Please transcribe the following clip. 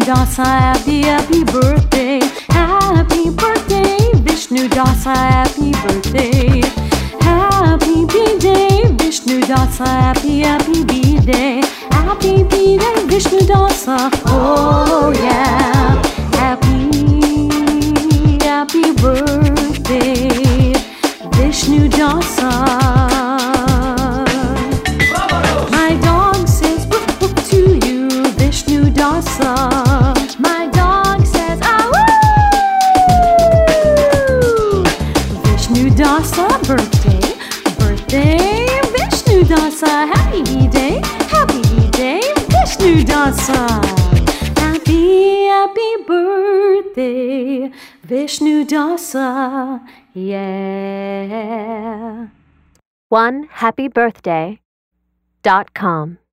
Vishnudasa, happy birthday. Happy birthday, Vishnudasa, happy birthday. Happy B-Day, Vishnudasa, happy B-Day. Happy B-Day, Vishnudasa, oh yeah. Happy birthday, Vishnudasa. My dog says woof woof to you, Vishnudasa. My dog says ah woo. Vishnudasa, birthday, Vishnudasa. Happy B-Day, Vishnudasa. Happy birthday, Vishnudasa, yeah. OneHappyBirthday.com